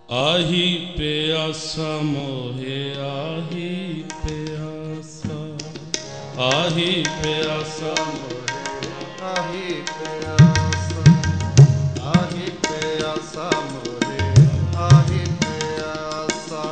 ਆਹੀ ਪਿਆਸਾ ਮੋਹਿ ਆਹੀ ਪਿਆਸਾ, ਆਹੀ ਪਿਆਸਾ ਮੋਹਿ ਆਹੀ ਪਿਆਸਾ, ਆਹੀ ਪਿਆਸਾ ਮੋਹਿ ਆਹੀ ਪਿਆਸਾ,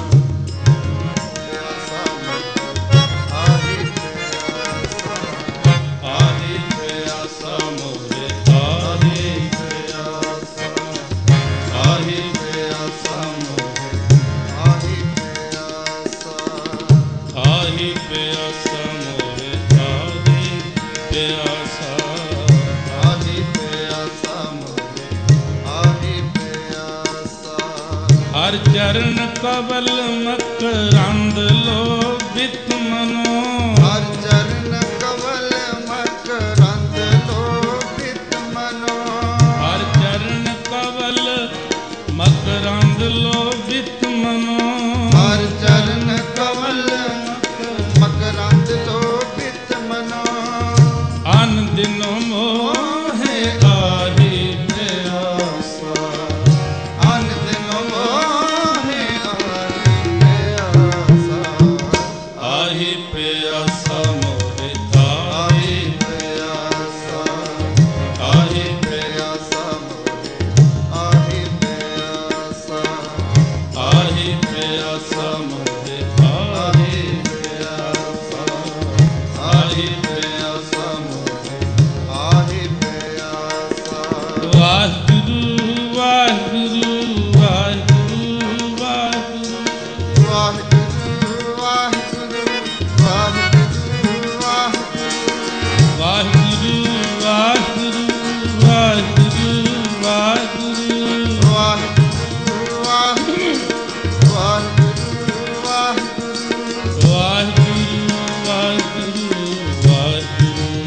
ਪਿਆਸਾ ਮੋਹਿ ਆਹੀ ਪਿਆਸਾ, ਆਹੀ ਪਿਆਸਾ ਮੋਹਿ ਆਹੀ ਪਿਆਸਾ, ਆਹੀ ਪਿਆਸਾ ਮੋਹਿ ਆਹੀ ਪਿਆਸਾ, ਆਹੀ ਪਿਆਸਾ ਮੋਹਿ ਆਹੀ ਪਿਆਸਾ, ਆਹੀ ਪਿਆਸਾ ਮੋਹਿ ਆਹੀ ਪਿਆਸਾ। ਹਰ ਚਰਨ ਕਵਲ ਮਕਰੰਦ ਲੋਭਿਤ ਮਨੋ, ਹਰ ਚਰਨ ਕਵਲ ਮਕਰੰਦ ਲੋਭਿਤ ਮਨੋ, ਹਰ ਚਰਨ ਕਵਲ ਮਕਰੰਦ ਲੋਭਿਤ ਮਨੋ, ਹਰ ਚਰਨ ਕਵਲ ਮਕਰੰਦ ਲੋਭਿਤ ਮਨੋ, ਅਨ ਦਿਨ ਮੋਹਿ ਆਹੀ ਪਿਆਸਾ, ਅਨ ਦਿਨ ਮੋਹਿ ਆਹੀ ਪਿਆਸਾ, ਆਹੀ ਪਿਆਸਾ ਮੋਹਿ ਆਹੀ ਆਹੀ ਪਿਆਸਾ, ਆਹੀ ਪਿਆਸਾ ਮੋਹਿ ਆਹੀ ਪਿਆਸਾ, ਆਹੀ ਪਿਆਸਾ ਮੋਹਿ ਆਹੀ ਪਿਆਸਾ, ਆਹੀ ਪਿਆਸਾ ਮੋਹਿ ਆਹੀ ਪਿਆਸਾ। ਵਾਹਿਗੁਰੂ ਵਾਹਿਗੁਰੂ ਵਾਹਿਗੁਰੂ ਵਾਹਿਗੁਰੂ, ਵਾਹਿਗੁਰੂ ਵਾਹਿਗੁਰੂ ਵਾਹਿਗੁਰੂ ਵਾਹਿਗੁਰੂ, ਵਾਹਿਗੁਰੂ ਵਾਹਿਗੁਰੂ ਵਾਹਿਗੁਰੂ ਵਾਹਿਗੁਰੂ, ਵਾਹਿਗੁਰੂ ਵਾਹਿਗੁਰੂ ਵਾਹਿਗੁਰੂ ਵਾਹਿਗੁਰੂ, ਵਾਹਿਗੁਰੂ ਵਾਹਿਗੁਰੂ ਵਾਹਿਗੁਰੂ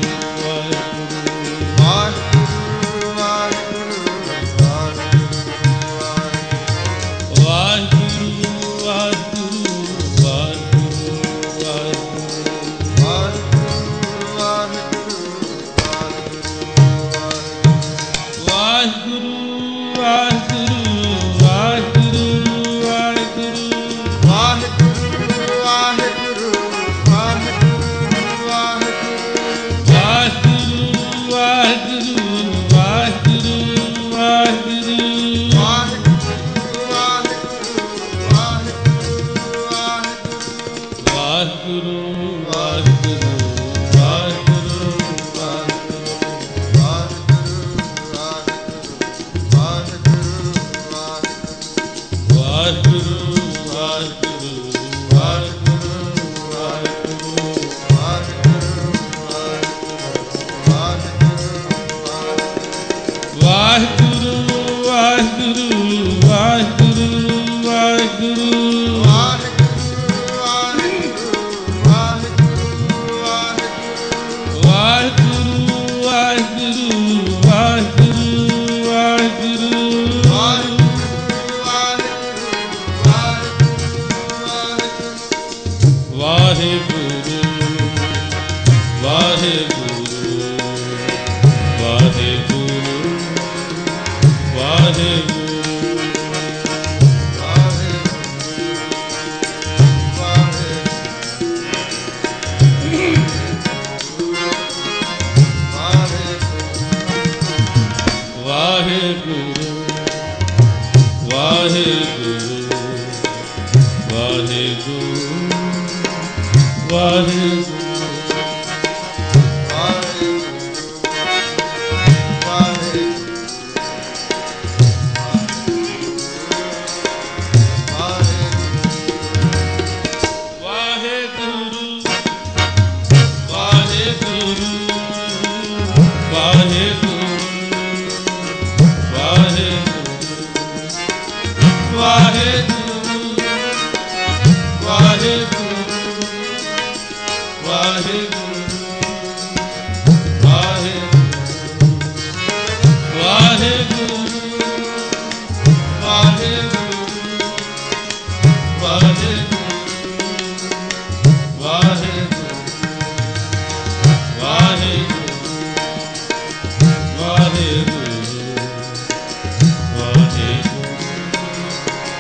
ਵਾਹਿਗੁਰੂ, ਵਾਹਿਗੁਰੂ ਵਾਹਿਗੁਰੂ ਵਾਹਿਗੁਰੂ ਵਾਹਿਗੁਰੂ ਵਾਹਿਗੁਰੂ ਵਾਹਿਗੁਰੂ ਵਾਹਿਗੁਰੂ, ਵਾਹਿਗੁਰੂ ਵਾਹਿਗੁਰੂ ਵਾਹਿਗੁਰੂ ਵਾਹਿਗੁਰੂ, ਵਾਹਿਗੁਰੂ ਵਾਹਿਗੁਰੂ ਵਾਹਿਗੁਰੂ ਵਾਹਿਗੁਰੂ, ਵਾਹਿਗੁਰੂ ਵਾਹਿਗੁਰੂ ਵਾਹਿਗੁਰੂ ਵਾਹਿਗੁਰੂ ਵਾਹਿਗੁਰੂ ਵਾਹਿਗੁਰੂ, ਵਾਹਿਗੁਰੂ ਵਾਹਿਗੁਰੂ ਵਾਹਿਗੁਰੂ, ਵਾਹਿਗੁਰੂ ਵਾਹਿਗੁਰੂ ਵਾਹਿਗੁਰੂ ਵਾਹਿਗੁਰੂ, ਵਾਹਿਗੁਰੂ ਵਾਹਿਗੁਰੂ ਵਾਹਿਗੁਰੂ ਵਾਹਿਗੁਰੂ, ਵਾਹਿਗੁਰੂ ਵਾਹਿਗੁਰੂ ਵਾਹਿਗੁਰੂ ਵਾਹਿਗੁਰੂ, ਵਾਹਿਗੁਰੂ ਵਾਹਿਗੁਰੂ ਵਾਹਿਗੁਰੂ ਵਾਹਿਗੁਰੂ, ਵਾਹਿਗੁਰੂ ਵਾਹਿਗੁਰੂ ਵਾਹਿਗੁਰੂ ਵਾਹਿਗੁਰੂ, ਵਾਹਿਗੁਰੂ ਵਾਹਿਗੁਰੂ ਵਾਹਿਗੁਰੂ, ਵਾਹਿਗੁਰੂ ਵਾਹਿਗੁਰੂ ਵਾਹਿਗੁਰੂ, ਵਾਹਿਗੁਰੂ ਵਾਹਿਗੁਰੂ ਵਾਹਿਗੁਰੂ, ਵਾਹਿਗੁਰੂ ਵਾਹਿਗੁਰੂ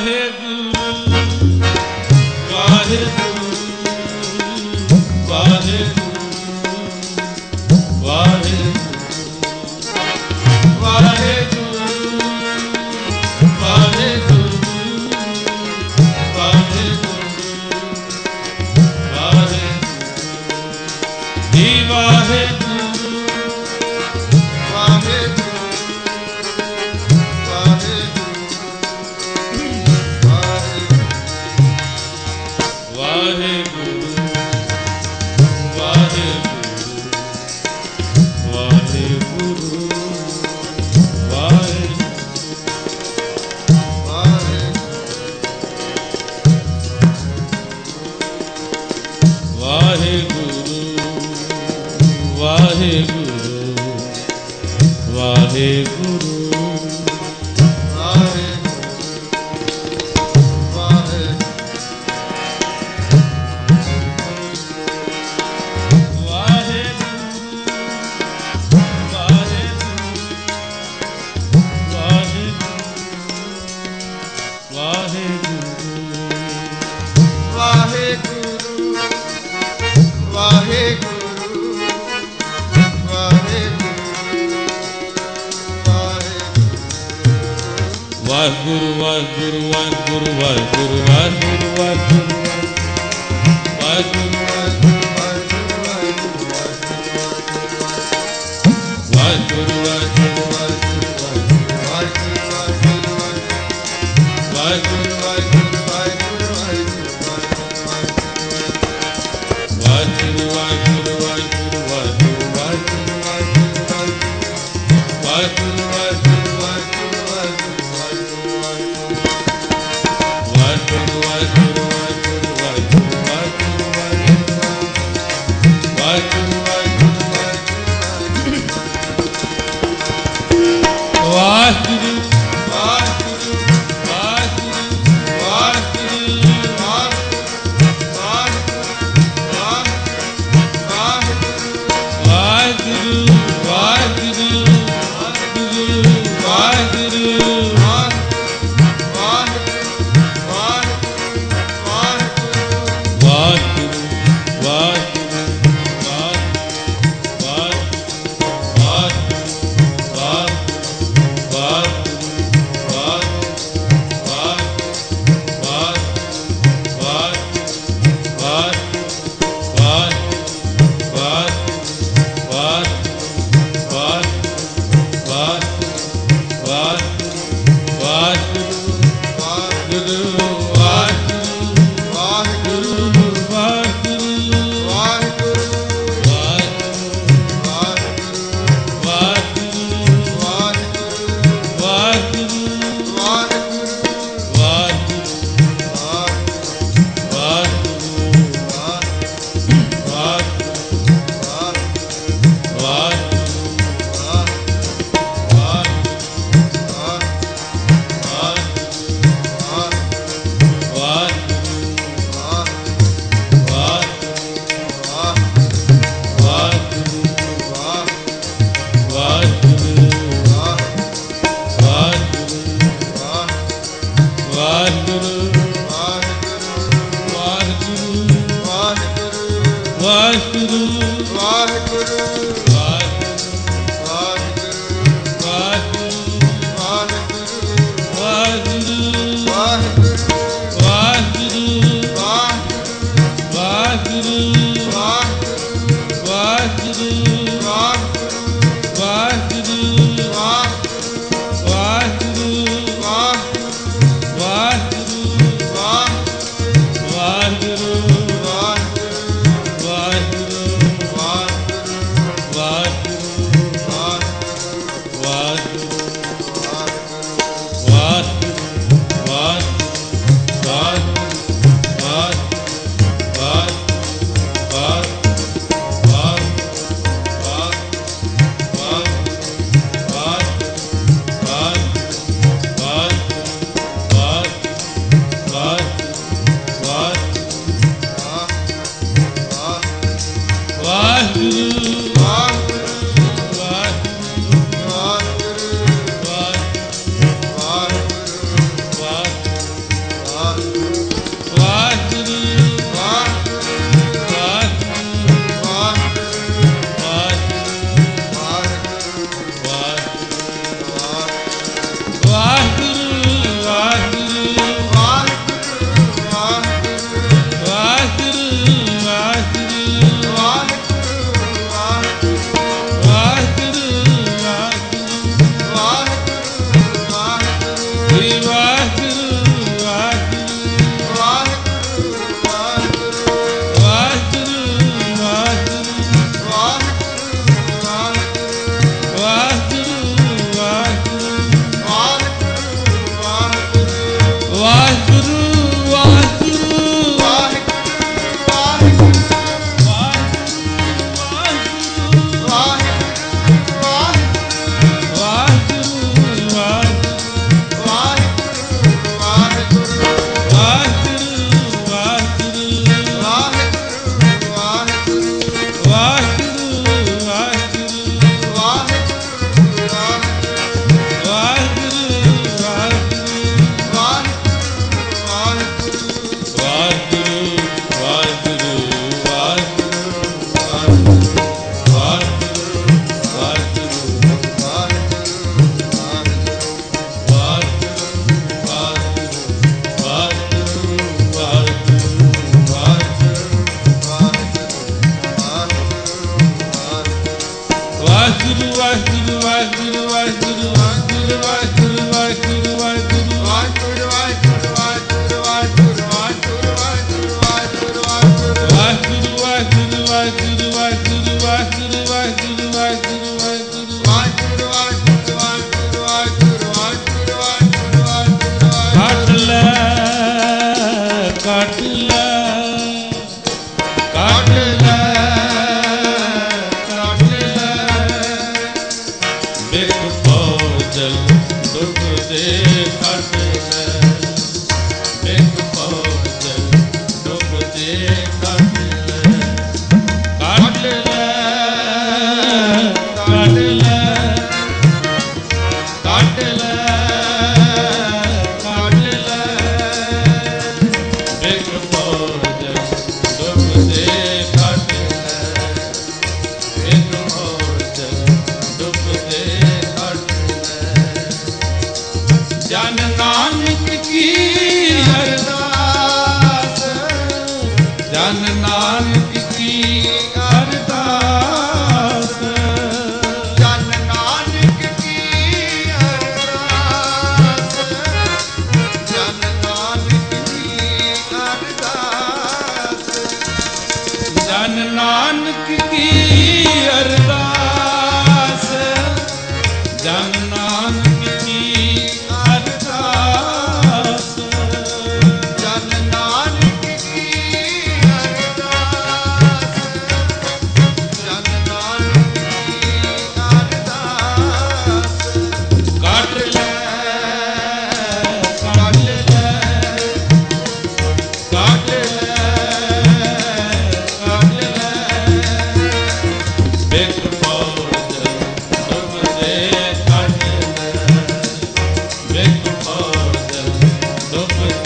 ਵਾਹਿਗੁਰੂ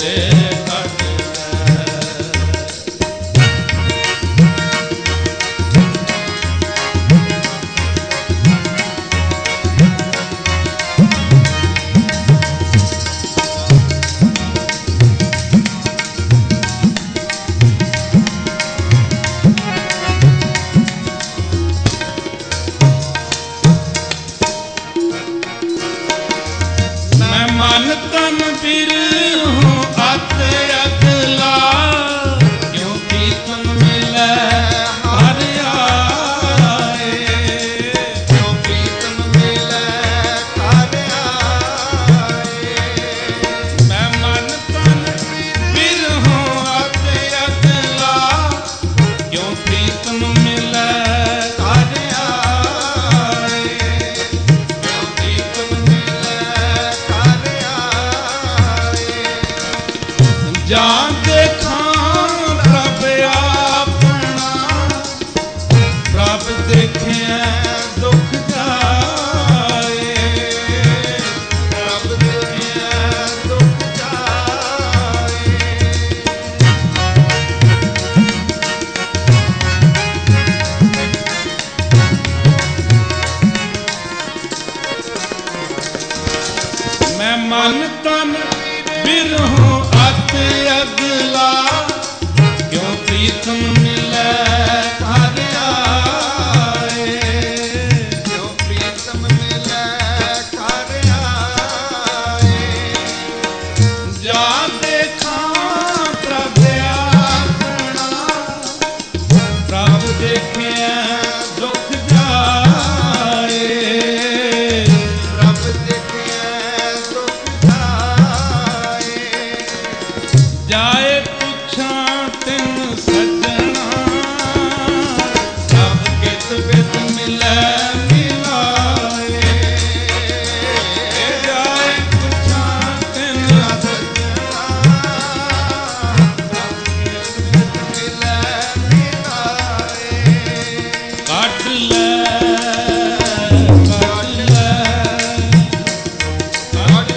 ਕੱਢ ਮੈਂ ਮਨ ਤਨ ਫਿਰ ਹੂੰ ਅਤ ਅਗਲਾ ਕਿਉਂ ਪ੍ਰੀਤਮ ਮਿਲੈ ਹਰ ਆਏ ਕਿਉ ਪ੍ਰੀਤਮ ਮਿਲੈ ਹਰ ਆਏ ਮੈਂ ਮਨ ਤਨ ਫਿਰ ਹੂੰ ਅਤ ਅਗਲਾ ਕਿਉਂ ਪ੍ਰੀਤਮ ਮਿਲੈ ਹਰ ਆਏ ਕਿਉ ਪ੍ਰੀਤਮ ਮਿਲੈ ਹਰ ਆਏ ਜਾਂ ਦੇਖਾਂ ਪ੍ਰਭ ਆਪਣਾ ਪ੍ਰਭ ਦੇਖਿਆ ਦੁਖ ਜਾਏ ਪ੍ਰਭ ਦੇਖਿਆ ਦੁਖ ਜਾਏ ਮੈਂ ਮਨ ਤਨ ਬਿਰਹੋਂ ਅਤ ਅਗਲਾ ਕਿਉਂ ਪ੍ਰੀਤਮ ਮਿਲੈ ਹਰ ਆਏ ਕਿਉ ਪ੍ਰੀਤਮ ਮਿਲੈ ਹਰ ਆਏ ਜਾਂ ਦੇਖਾਂ ਪ੍ਰਭ ਆਪਣਾ ਪ੍ਰਭ ਦੇਖਿਆ ਦੁਖ ਜਾਏ ਪ੍ਰਭ ਦੇਖਿਆ ਦੁਖ ਜਾਏ ਜਾਏ ਪੁੱਛਾਂ ਤਿਨ ਸੱਜਣਾ ਸਭ ਕਿਤ ਬਿਤ ਮਿਲੈ ਮਿਲਾਏ ਜਾਏ ਪੁੱਛਾਂ ਤਿਨ ਕੱਢ ਲੈ ਕੱਢ ਲੈ ਕੱਢ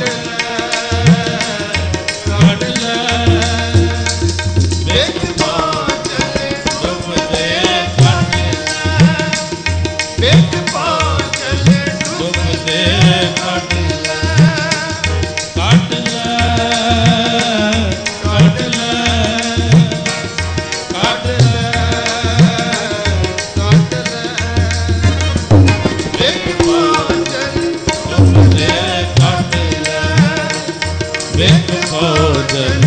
ਲੈ ਵੇਖ ਡੁੱਬ ਦੇ ਕੱਢ ਡੁੱਬ ਦੇ ਕੱਢ ਕੱਢ ਲੈ ਕੱਢ ਲੈ ਕੱਢ ਡੁੱਬ ਦੇ ਕੱਢ ਵੇਖ ਭੋਜਨ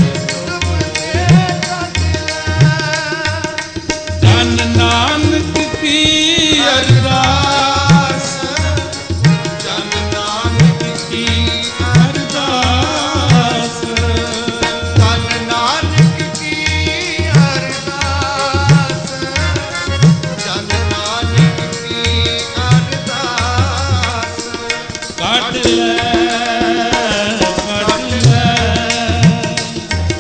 ਜਨ ਨਾਨਕ ਕੀ ਅਰਦਾਸ ਜਨ ਨਾਨਕ ਕੀ ਅਰਦਾਸ ਧਨ ਨਾਨਕ ਕੀ ਅਰਦਾਸ ਜਨ ਨਾਨਕ ਕੀ ਅਰਦਾਸ ਕੱਢ ਲੈ ਕੱਢ ਲੈ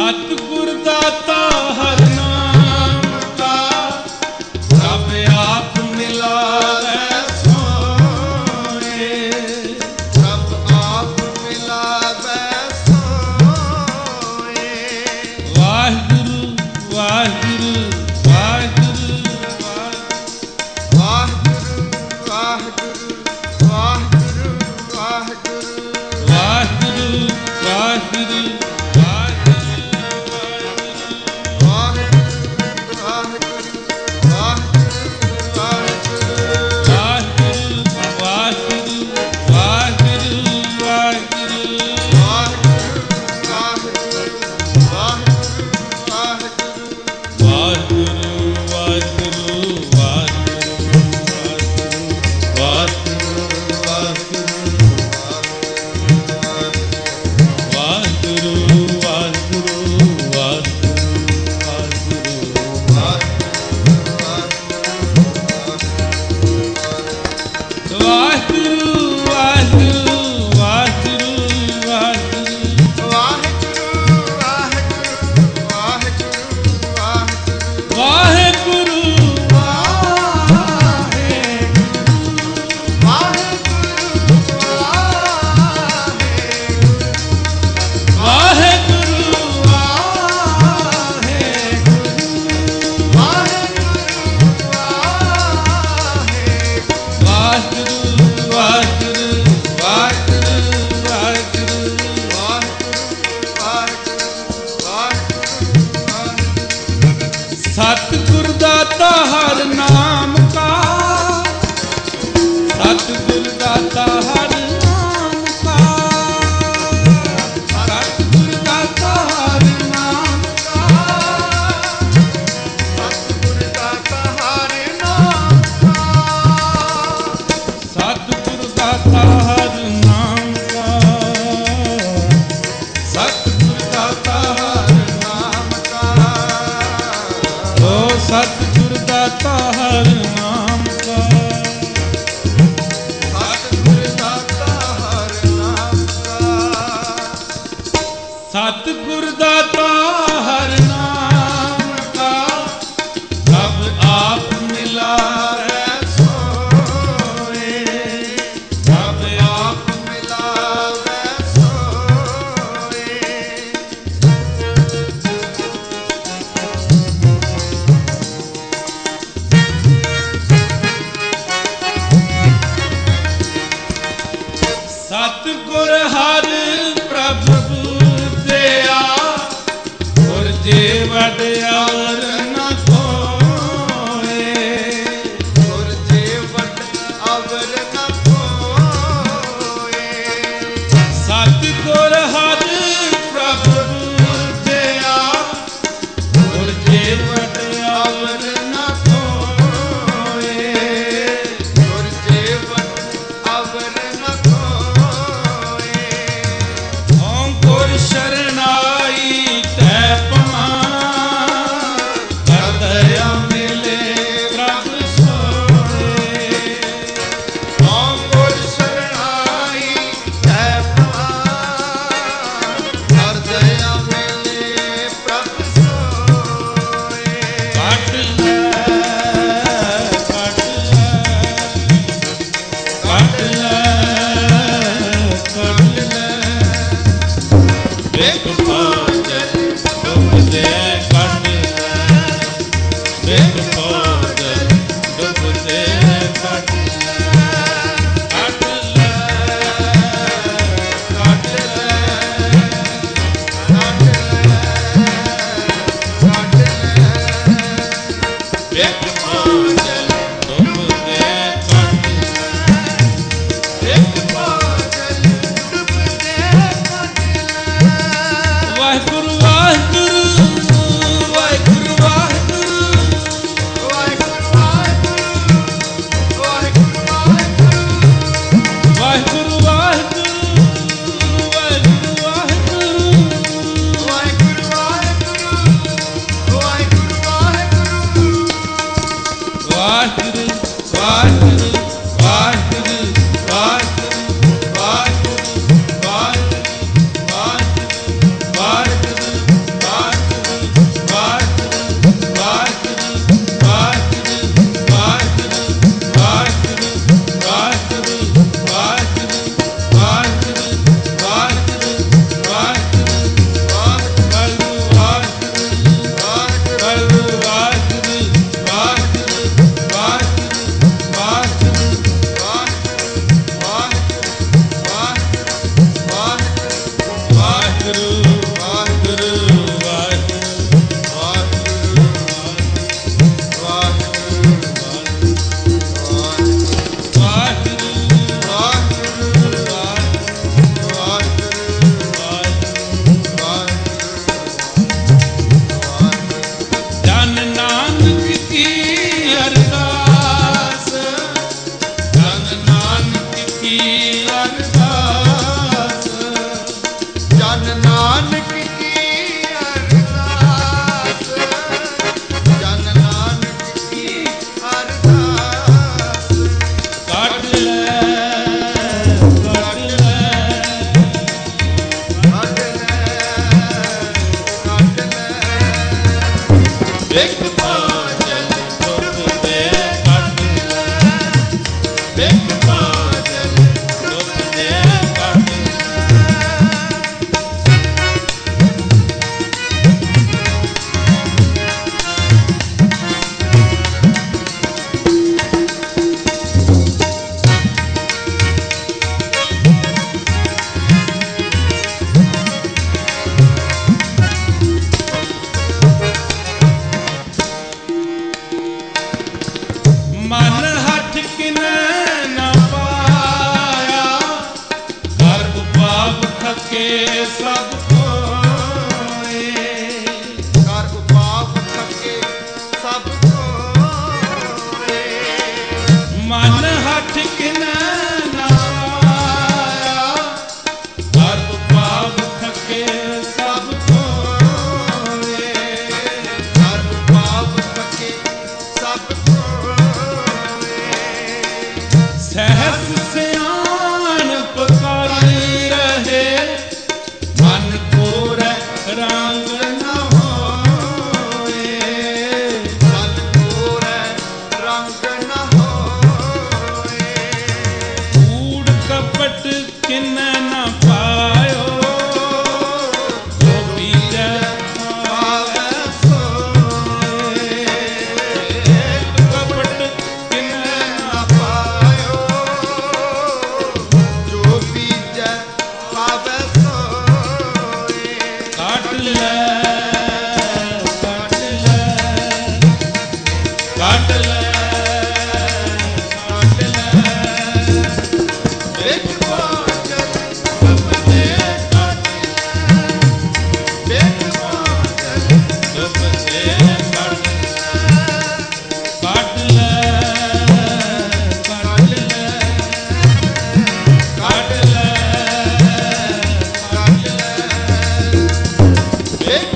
ਸਤਿਗੁਰ ਦਾਤਾ ਹਰ ਨਾਮ ਕਾ ਸਭ ਆਪ ਮਿਲਾਵੈ ਸੋਏ। ਸਭ ਆਪ ਮਿਲਾਵੈ ਸੋਏ। ਵਾਹਿਗੁਰੂ ਵਾਹਿਗੁਰੂ ਵਾਹਿਗੁਰੂ ਵਾਹਿਗੁਰੂ ਵਾਹਿਗੁਰੂ ਵਾਹਿਗੁਰੂ ਵਾਹਿਗੁਰੂ ਵਾਹਿਗੁਰੂ ਵਾਹਿਗੁਰੂ सतगुर दाता हर नाम का सतगुर दाता हर नाम का सतगुर दाता हर नाम का ਸਤਿਗੁਰ ਦਾਤਾ ਹਰਿ ਨਾਮ ਕਾ सतगुर दाता हर नाम का ਸਤਿਗੁਰ ਦਾਤਾ ਹਰਿ ਨਾਮ ਕਾ ओ सतगुर दाता हर नाम का ਸਤਿਗੁਰ ਦਾਤਾ ਹਰਿ ਨਾਮ ਕਾ सतगुर दाता हर नाम का सब आप मिलावै ਸੋਏ। सब ਆਪ ਮਿਲਾਵੈ ਸੋਏ। सतगुर हर प्रभ बूझिया गुर जी वड्यार न कोय। ਗੁਰ ਜੀ ਵਡ ਅਵਰ ਨ ਕੋਏ। सतगुर हर प्रभ बूझिया गुर जी वड्यार न कोय। ਗੁਰ ਜੀ ਵਡ ਅਵਰ ਨ ਕੋਏ। ਓਮ ਗੁਰ ਸ਼ਰਨਾਈ ਤੈ ਪਮਾ ਕਰ ਦਇਆ ਮਿਲੇ ਪ੍ਰਭ ਸੋਏ। ਓਮ ਗੁਰ ਸ਼ਰਨਾਈ ਤੈ ਪਵਾ ਹਰ ਦਇਆ ਮਿਲੇ ਪ੍ਰਭ ਸੋਏ। ਕੱਟ ਲੈ ਕੱਟ ਲੈ ਕੱਟ ਲੈ ਵੇਖ ਪਾਜਲ ਡੁੱਬ ਦੇ ਕੱਟ ਲੈ ਵੇਖ ਪਾਜਲ ਡੁੱਬ ਦੇ ਕੱਟ ਲੈ ਕੱਟ ਲੈ ਕੱਟ ਲੈ ਵੇਖ ਪਾਜਲ ਡੁੱਬ ਦੇ ਕੱਟ ਇੱਕ ਬਾਦਲ ਡੁੱਬਦੇ ਕੱਟ ਲੈ। ਵਾਹਿਗੁਰੂ ਵਾਹਿਗੁਰੂ ਵੇਖ ਬਾਜਲ ਦੁੱਖ ਦੇ ਕੱਟ ਲੈ, ਵੇਖ ਬਾਜਲ ਦੁੱਖ ਦੇ ਕੱਟ ਲੈ। ਮਨ ਹੱਠ ਕਿਨੈ ਨਾ ਪਾਇਆ, ਗਰਭ ਪਾਪ ਥਕੇ ਸਭ ਕੋਏ। ਗਰਭ ਪਾਪ ਥਕੇ ਸਭ ਕੋਏ। ਮਨ ਹੱਠ ਕਿਨੈ ਨਾ ਪਾਇਆ, ਗਰਭ ਪਾਪ ਥਕੇ ਸਭ ਕੋਏ। ਗਰਭ ਪਾਪ ਥਕੇ ਸਭ ਕੋਏ। ਸਹਿਸ ਸਿਆਣਪ ਕਰ ਰਹੇ, ਮਨ ਕੋਰੈ ਰੰਗ ਨ ਹੋਏ। ਮਨ ਕੋਰੈ ਰੰਗ ਨ ਹੋਏ। ਕੂੜ ਕਪਟ ਕਿਨੈ ਨ ਪਾਇਓ, ਜੋ ਬੀਜੈ ਪਾਵੈ ਸੋਏ। ਕਪਟ ਕਿਨੈ ਨ ਨਾ ਪਾਇਓ, ਜੋ ਬੀਜੈ ਪਾਵੈ ਸੋਏ। ਕੱਟ ਲੈ, ਕੱਟ ਲੈ, ਕੱਟ ਲੈ, ਕੱਟ ਲੈ। ਵੇਖ ਬਾਜਲ ਦੁੱਖ ਦੇ ਕੱਟ ਲੈ, ਵੇਖ ਬਾਜਲ ਦੁੱਖ ਦੇ ਕੱਟ ਲੈ, ਕੱਟ ਲੈ, ਕੱਟ ਲੈ, ਕੱਟ ਲੈ, ਕੱਟ ਲੈ। ਵੇਖ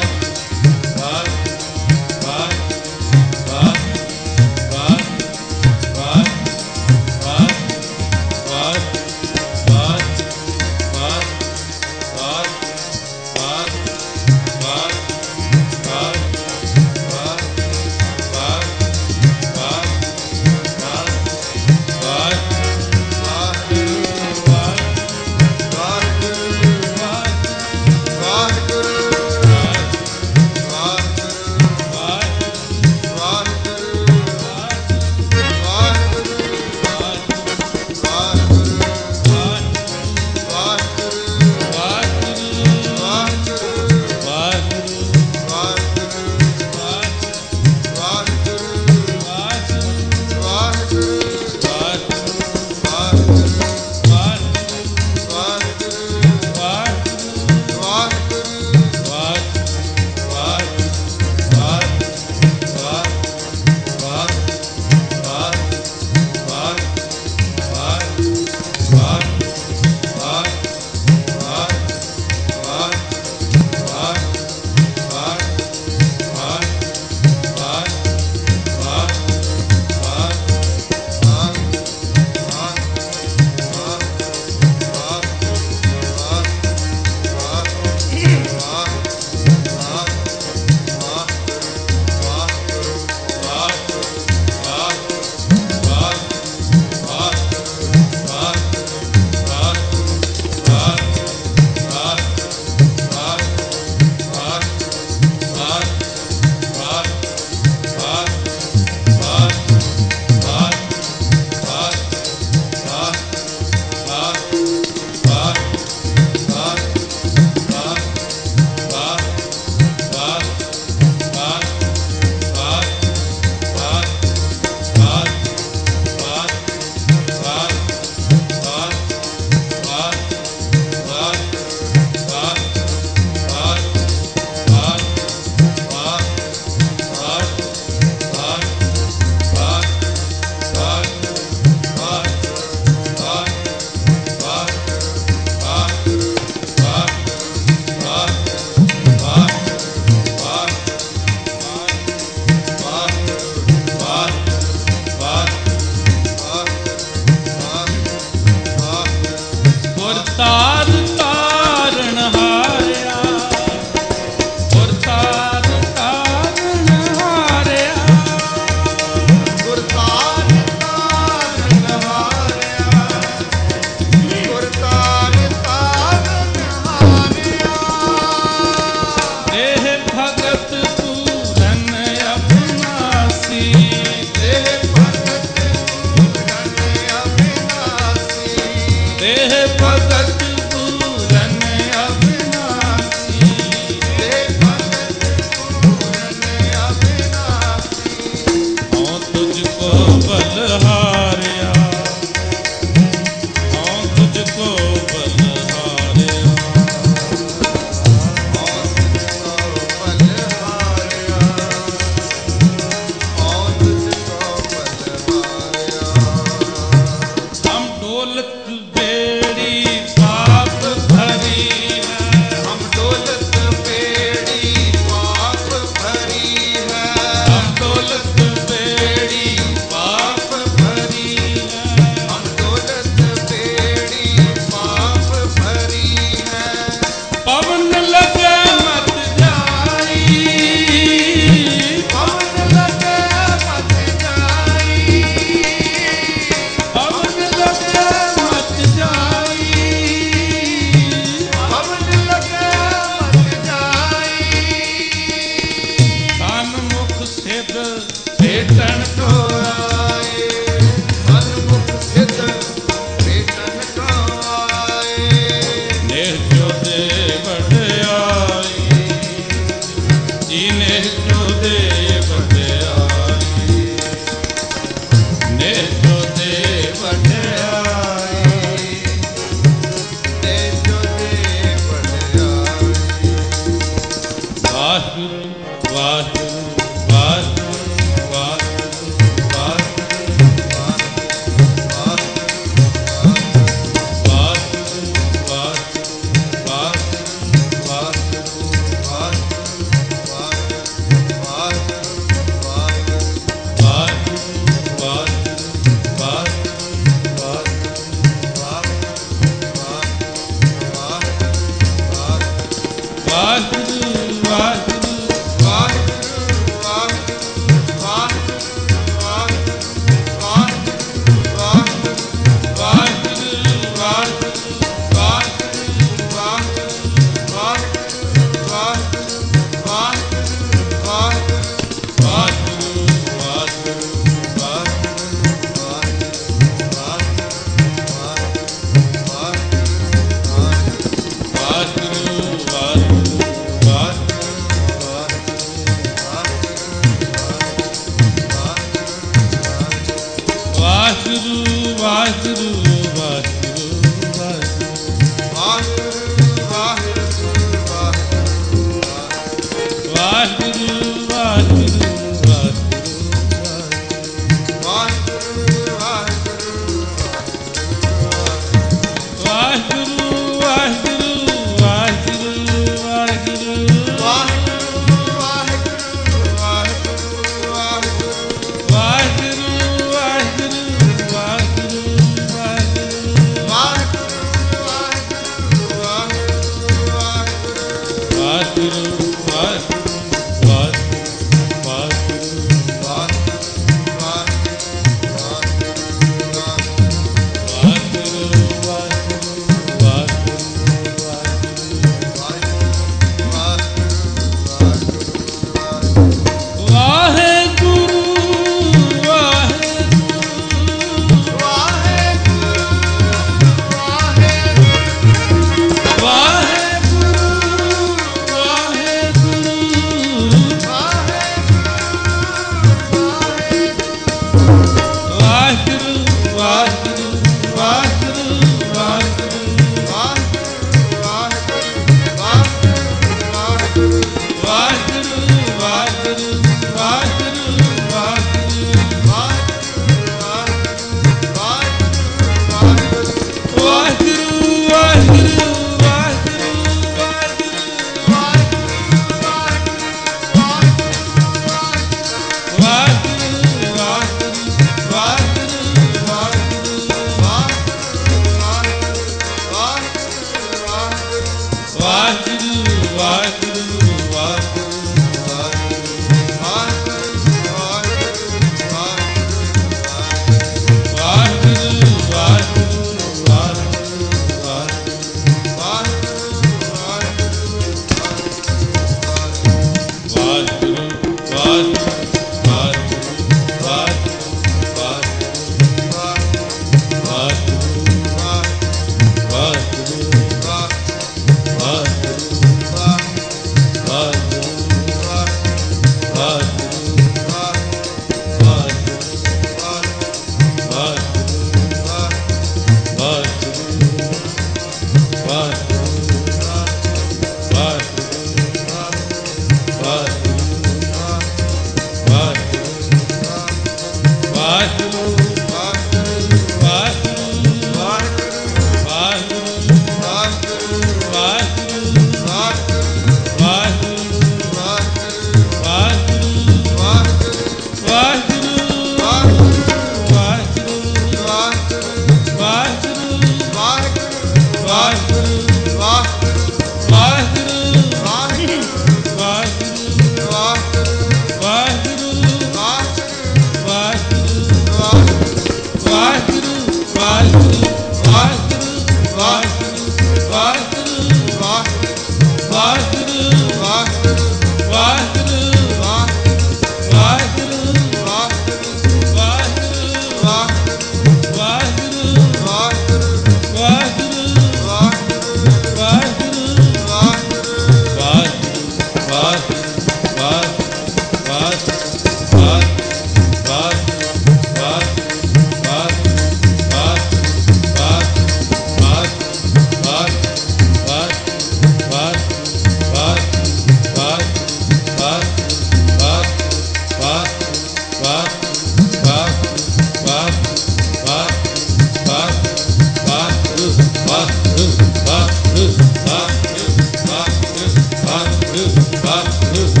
Bye.